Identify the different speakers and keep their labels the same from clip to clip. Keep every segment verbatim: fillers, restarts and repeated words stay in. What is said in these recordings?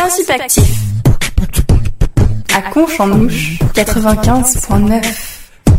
Speaker 1: Principe actif. À Conche-en-Ouche, quatre-vingt-quinze point neuf.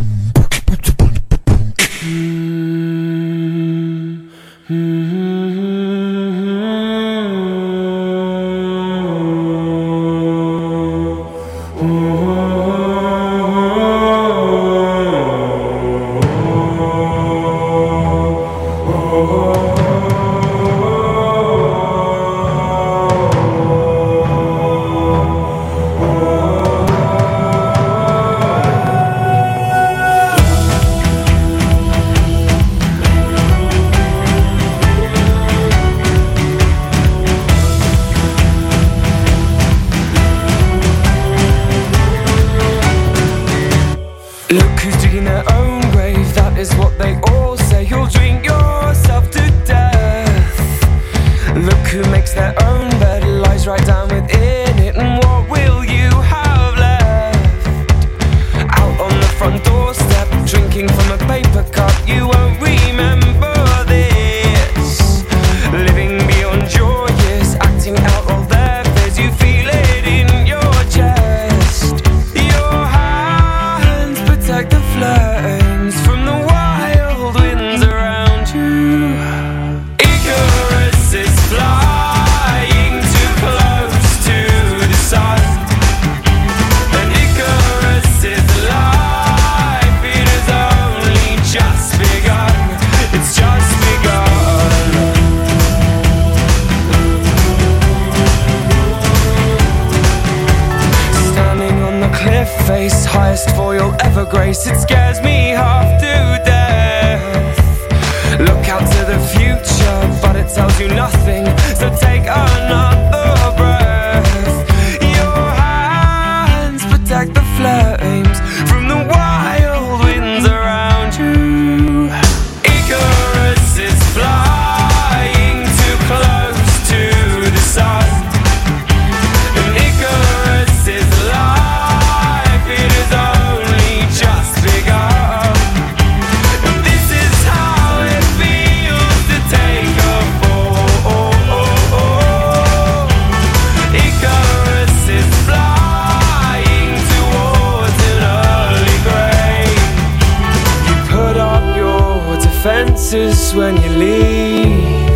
Speaker 2: When you leave,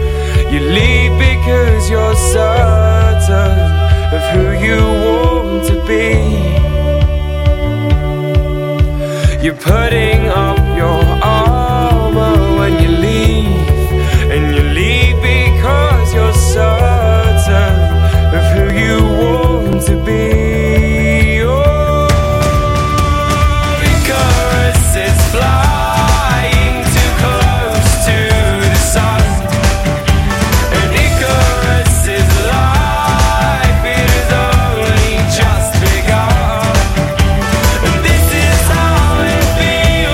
Speaker 2: you leave because you're certain of who you want to be. You're putting up your armor when you leave, and you leave because you're certain of who you want to be.
Speaker 3: This is how it feels.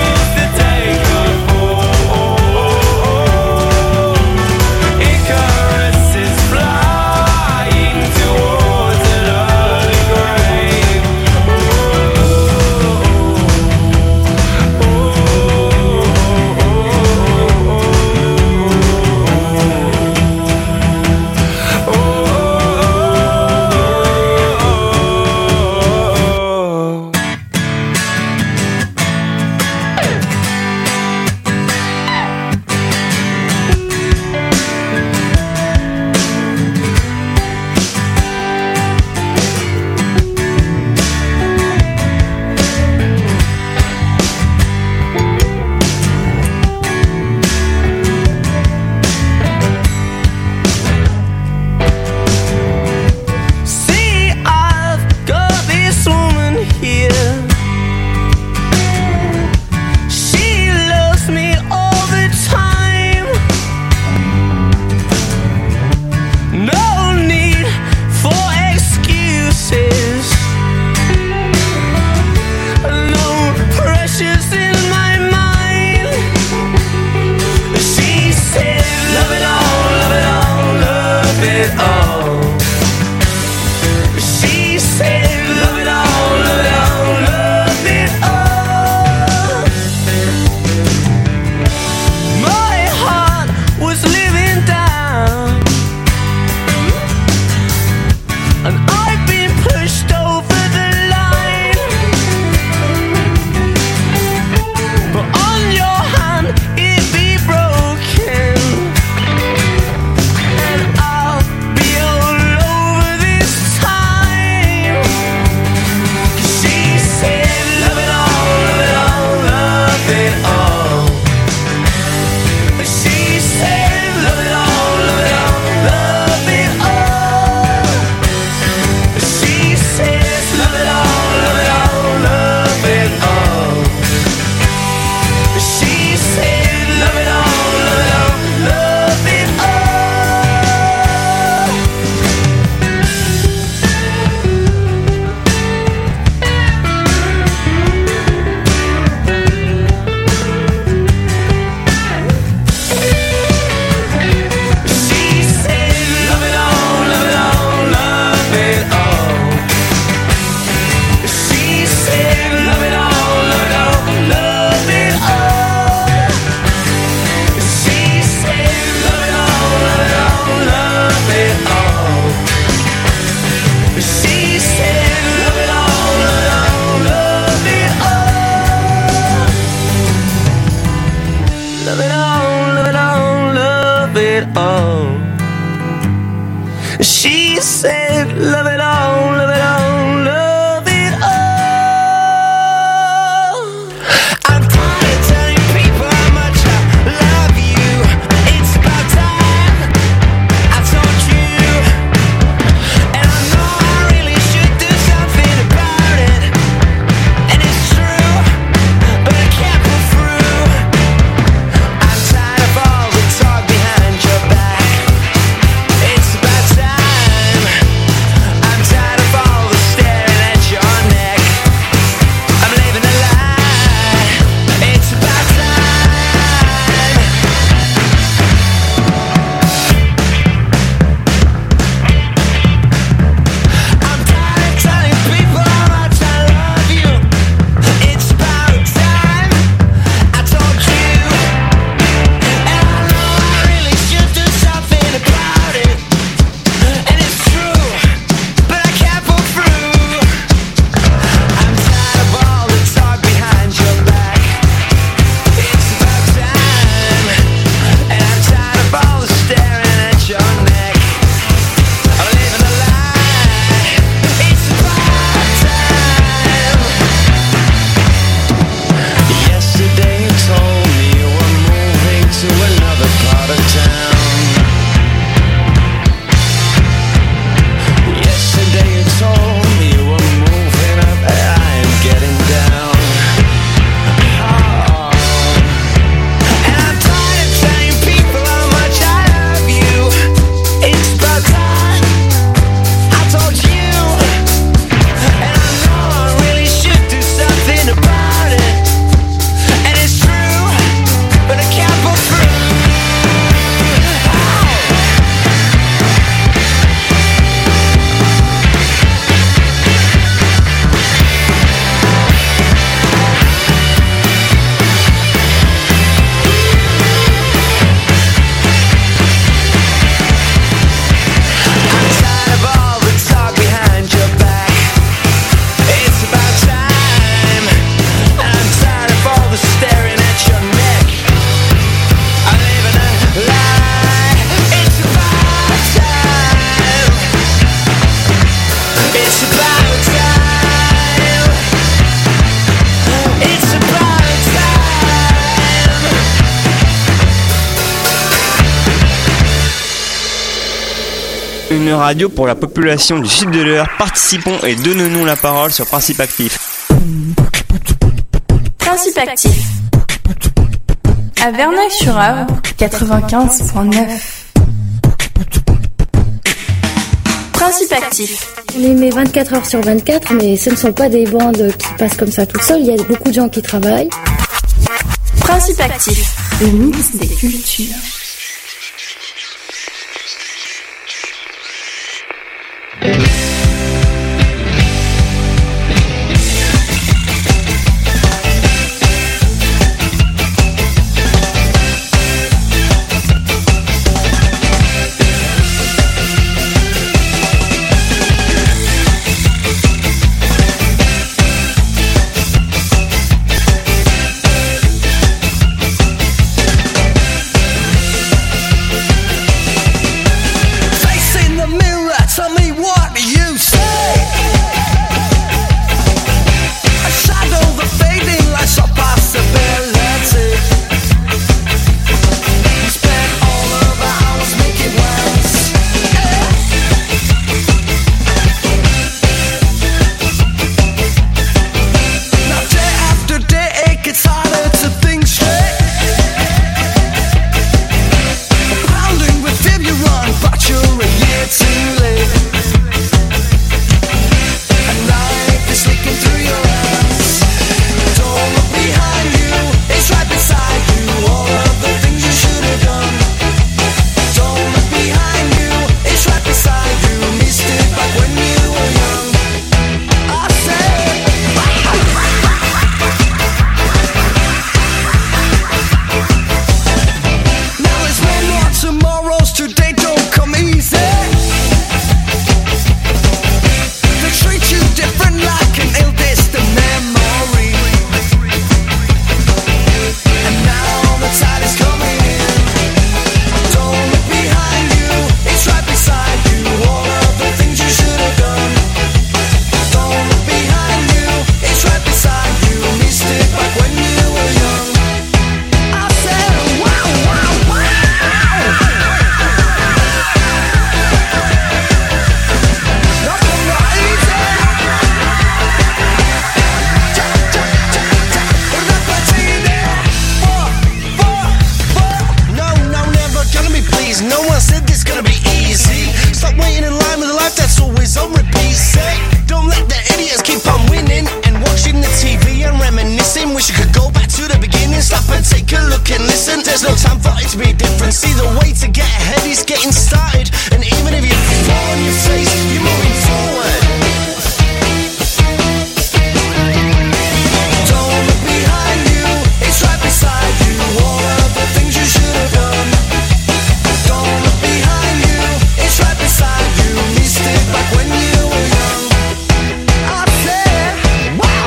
Speaker 2: said, love it all, love it all, love it all. I'm tired of telling people how much I love you. It's about time I told you. And I know I really should do something about it. And it's true, but I can't pull through. I'm tired of all the talk behind your back. It's about time. I'm tired of all the staring at your neck. I'm living a lie. It's about time. I'm tired of telling people how much I love you. It's about time I told you. And I know I really should do something about it. And it's true, but I can't pull through. I'm tired of all the talk behind your back. It's about time. And I'm tired of all the staring at your neck. I'm living a lie. It's about time. Yesterday you told me you were moving to another part of town. Yesterday you told me you were moving up and I am getting down. Oh. And I'm tired of telling people how much I love you. It's about time I told you. And I know I really should do something about it. And it's true, but I can't pull through. I'm tired of all the talk behind your back. It's about time. And I'm tired of all the staring at your neck. I'm living a lie. It's about time. It's about time. It's about time.
Speaker 3: Une radio pour la population du sud de l'Eure. Participons et donnons-nous la parole sur Principe Actif.
Speaker 1: Principe actif. À Verneuil-sur-Avre, quatre-vingt-quinze point neuf. Principe actif.
Speaker 4: On émet vingt-quatre heures sur vingt-quatre, mais ce ne sont pas des bandes qui passent comme ça tout seul. Il y a beaucoup de gens qui travaillent.
Speaker 1: Principe actif. Le mix des cultures.
Speaker 2: It's
Speaker 5: to be different. See the way to get ahead is getting started. And even if you fall on your face, you're moving forward. Don't look behind you, it's right beside you. All of the things you should have done. Don't look behind you, it's right beside you. Missed it back when you were young. I said, wow.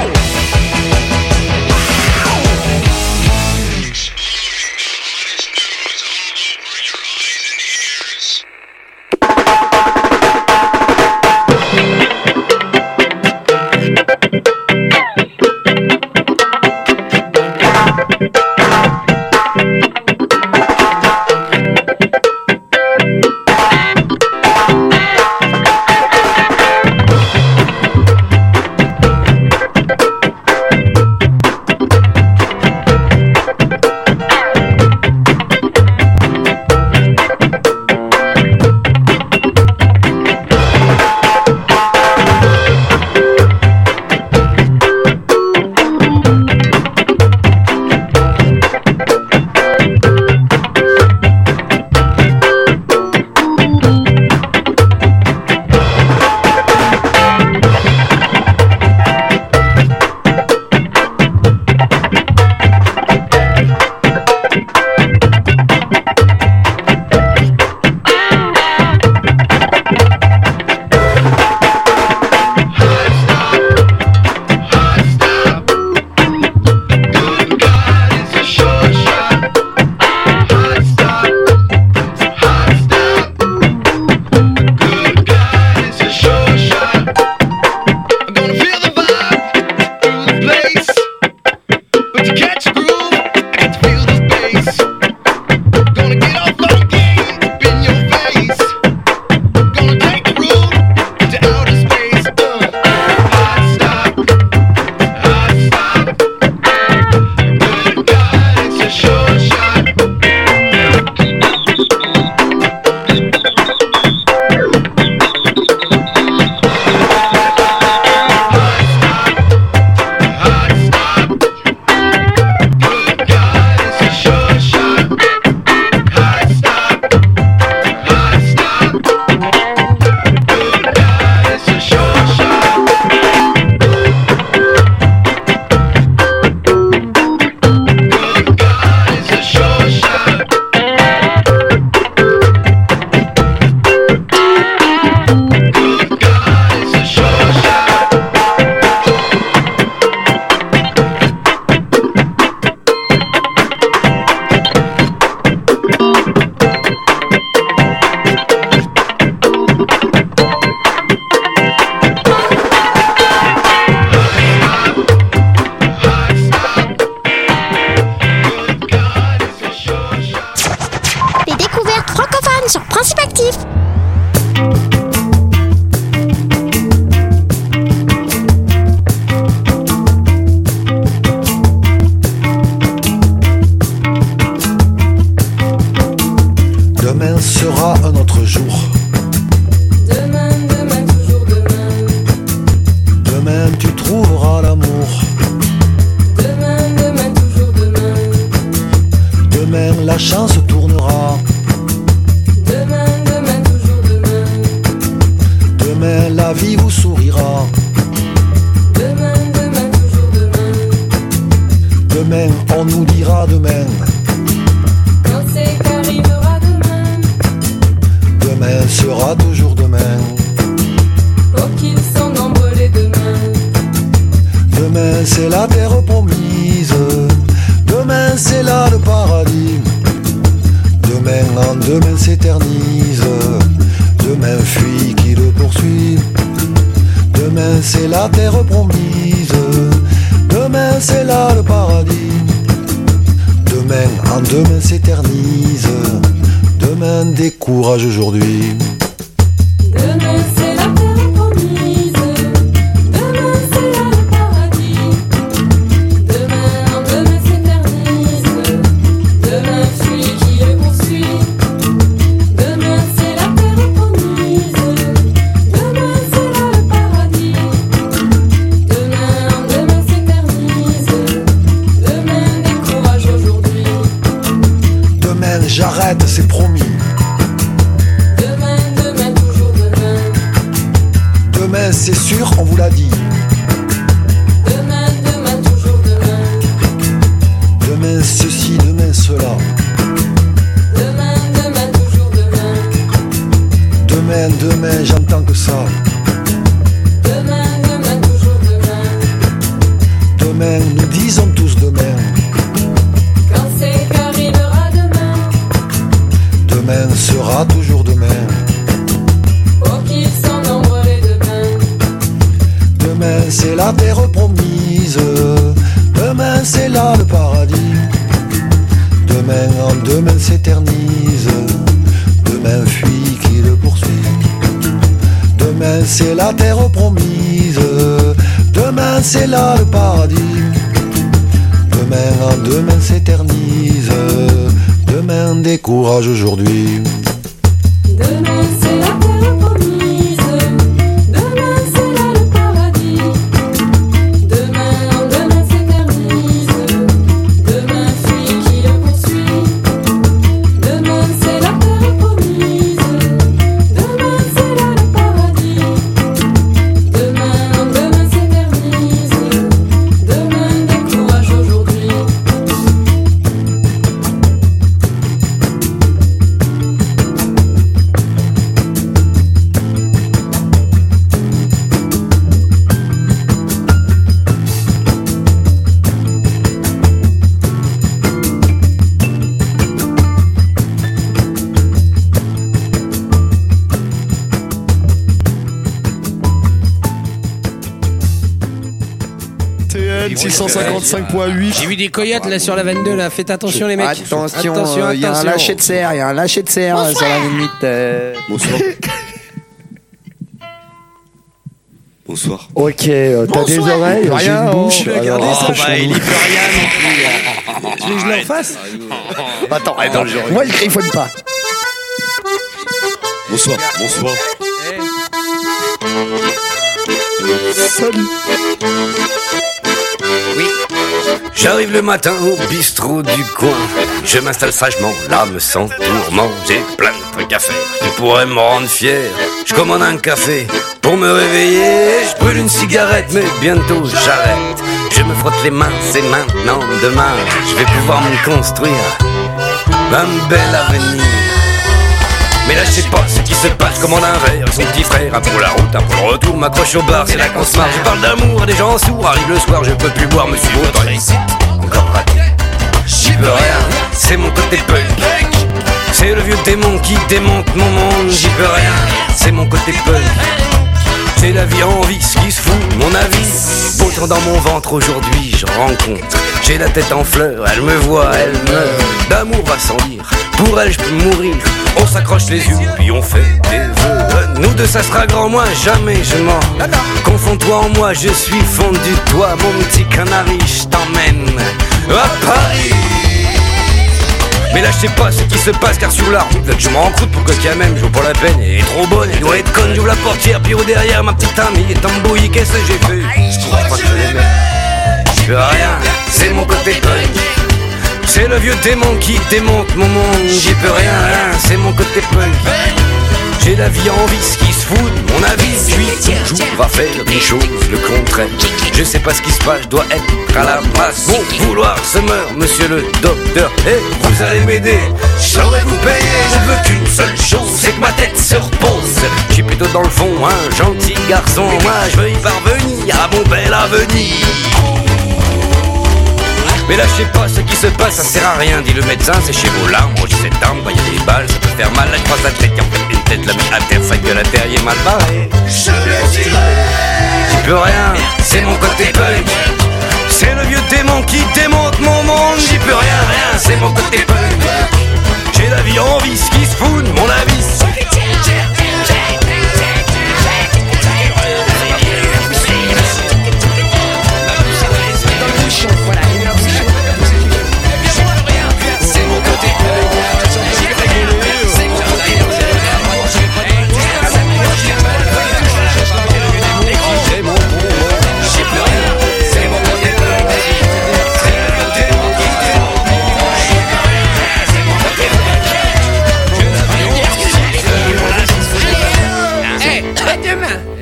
Speaker 6: demain c'est sûr, on vous l'a dit.
Speaker 7: Demain, demain, toujours demain.
Speaker 6: Demain ceci, demain cela.
Speaker 7: Demain, demain, toujours demain.
Speaker 6: Demain, demain, j'entends que ça.
Speaker 7: Demain, demain, toujours demain.
Speaker 6: Demain, nous disons tous demain.
Speaker 7: Quand c'est qu'arrivera demain.
Speaker 6: Demain sera toujours demain.
Speaker 7: Oh, qu'ils sont nombreux les demain.
Speaker 6: Demain c'est la terre promise. Demain c'est là le paradis. Demain en demain s'éternise. Demain fuit qui le poursuit. Demain c'est la terre promise. Demain c'est là le paradis. Demain en demain s'éternise. Demain décourage aujourd'hui.
Speaker 7: Demain, c'est la terre promise. Demain, c'est là le paradis. Demain, demain s'éternise. Demain, fuit qui le poursuit. Demain, c'est la terre promise. Demain, c'est là le paradis. Demain, demain s'éternise. Demain, décourage aujourd'hui.
Speaker 8: T N six cent cinquante-cinq point huit.
Speaker 9: J'ai vu des coyotes là sur la vingt-deux là, faites attention les mecs.
Speaker 10: Attention,
Speaker 9: attention,
Speaker 10: il y a un
Speaker 9: attention.
Speaker 10: lâcher de serre, il y a un lâcher de serre euh, sur la limite. euh.
Speaker 11: Bonsoir. Bonsoir.
Speaker 8: Ok, euh, t'as des oreilles, j'ai
Speaker 10: Rien,
Speaker 8: une
Speaker 10: on
Speaker 8: bouche.
Speaker 10: peut
Speaker 8: alors,
Speaker 10: regarder ça.
Speaker 8: approche-toi.
Speaker 9: Bah, il y peut rien non plus. Tu veux que je leur fasse?
Speaker 10: Attends, attends, moi il griffonne pas.
Speaker 11: Bonsoir. Bonsoir.
Speaker 8: Salut.
Speaker 12: J'arrive le matin au bistrot du coin. Je m'installe sagement, l'âme sans tourment. J'ai plein de trucs à faire qui pourraient me rendre fier. Je commande un café pour me réveiller. Je brûle une cigarette, mais bientôt j'arrête. Je me frotte les mains, c'est maintenant, demain. Je vais pouvoir me construire un bel avenir. Mais là je sais pas ce qui se passe, je commande un verre, son petit frère, un pour la route, un pour le retour, m'accroche au bar, c'est là qu'on se marre. Je parle d'amour à des gens sourds, arrive le soir, je peux plus boire, monsieur votre réussite, encore raté. J'y peux rien, c'est mon côté punk. C'est le vieux démon qui démonte mon monde, j'y peux rien, c'est mon côté punk. C'est la vie en vice qui se fout, mon avis. Autant dans mon ventre aujourd'hui, je rencontre. J'ai la tête en fleurs, elle me voit, elle meurt. D'amour va sans dire, pour elle je peux mourir. On s'accroche les yeux, puis on fait des vœux. Nous deux ça sera grand, moi jamais je mens. Confonds-toi en moi, je suis fondu. Toi mon petit canari, je t'emmène à Paris. Mais là je sais pas ce qui se passe car sur la route là que je m'en croûte pour que quand même j'ouvre pour la peine. Elle est trop bonne, elle doit être conne, j'ouvre la portière puis au derrière ma petite amie est embrouillée, qu'est-ce que j'ai fait? Je crois pas que je l'aimais. Je fais rien, c'est mon côté punk. C'est le vieux démon qui démonte mon monde. J'y peux rien, rien, c'est mon côté punk. J'ai la vie en vice qui se fout de mon avis. Je suis toujours à faire des choses le contraire. Je sais pas ce qui se passe, je dois être à la masse. Mon vouloir se meurt, monsieur le docteur. Et vous allez m'aider, je saurais vous payer. Je veux qu'une seule chose, c'est que ma tête se repose. Je suis plutôt dans le fond, un gentil garçon. Moi je veux y parvenir à mon bel avenir. Mais là je sais pas ce qui se passe, ça sert à rien, dit le médecin, c'est chez vos larmes, moi j'ai cette arme, bah y'a des balles, ça peut faire mal, là je croise la tête, qui en fait une tête, la met à terre, sa gueule à terre, il est mal barré. Je j'y peux rien, c'est mon côté punk. C'est le vieux démon qui démonte mon monde, j'y peux rien, rien, c'est mon côté punk. J'ai la vie en vice qui se fout de mon avis.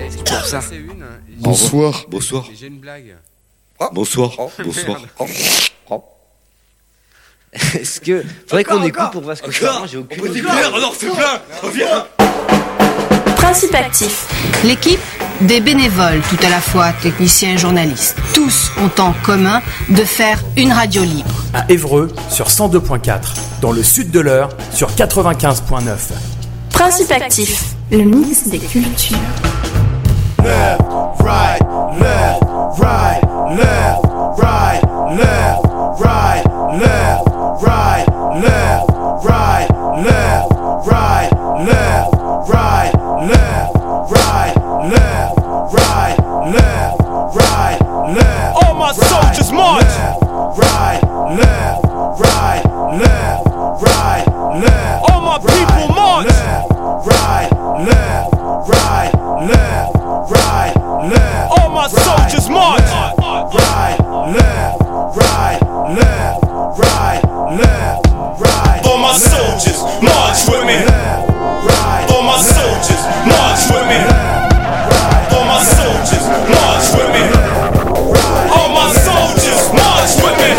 Speaker 12: C'est pour ça.
Speaker 8: Bonsoir.
Speaker 11: Bonsoir.
Speaker 9: J'ai une blague.
Speaker 11: Oh. Bonsoir.
Speaker 9: Oh.
Speaker 11: Bonsoir.
Speaker 9: Oh. Oh. Est-ce que faudrait qu'on écoute pour voir ce que ça rend, j'ai aucune idée.
Speaker 11: Alors fais plein. Reviens.
Speaker 1: Principe actif.
Speaker 13: L'équipe des bénévoles, tout à la fois techniciens et journalistes, tous ont en commun de faire une radio libre.
Speaker 14: À Évreux sur cent deux point quatre, dans le sud de l'Eure sur quatre-vingt-quinze point neuf.
Speaker 1: Principe actif, le mix des cultures.
Speaker 5: Left, right, left, right, left, right, left, right, left, right, left, right, left, right, left, right, left, right, left, right, left, right, left.
Speaker 2: All my soldiers march.
Speaker 5: Right, left, right, left, right, left.
Speaker 2: All my people march.
Speaker 5: Right, left, right, left, right, left.
Speaker 2: All my soldiers march.
Speaker 5: Right, left, right, left, right, left, right.
Speaker 2: All my soldiers march with me. All my soldiers march with me. All my soldiers march with me. All my soldiers march with me.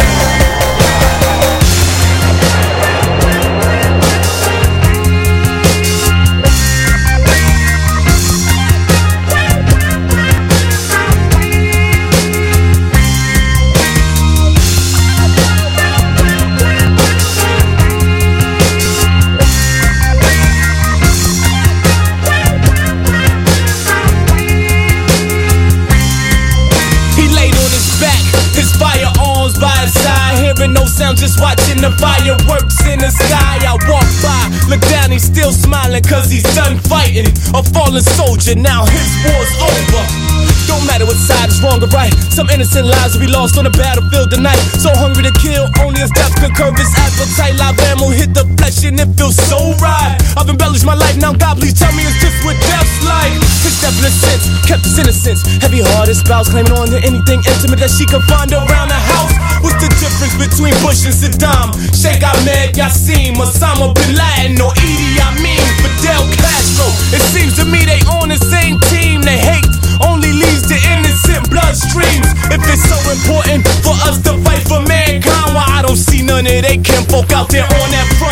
Speaker 2: No sound, just watching the fireworks in the sky. I walk by, look down, he's still smiling, cause he's done fighting. A fallen soldier, now his war's over. Don't matter what side is wrong or right, some innocent lives will be lost on the battlefield tonight. So hungry to kill, only as death could curb his appetite. Live ammo hit the flesh and it feels so right. I've embellished my life, now God please tell me it's just what death's like. His death in a sense, kept his innocence. Heavy-hearted spouse claiming on to anything intimate that she could find around the house. What's the difference between Bush and Saddam? Sheikh Ahmed Yassin, Osama Bin Laden, or Idi Amin, Fidel Castro? It seems to me they on the same team. They hate only leads to innocent bloodstreams. If it's so important for us to fight for mankind, why I don't see none of they kinfolk out there on that front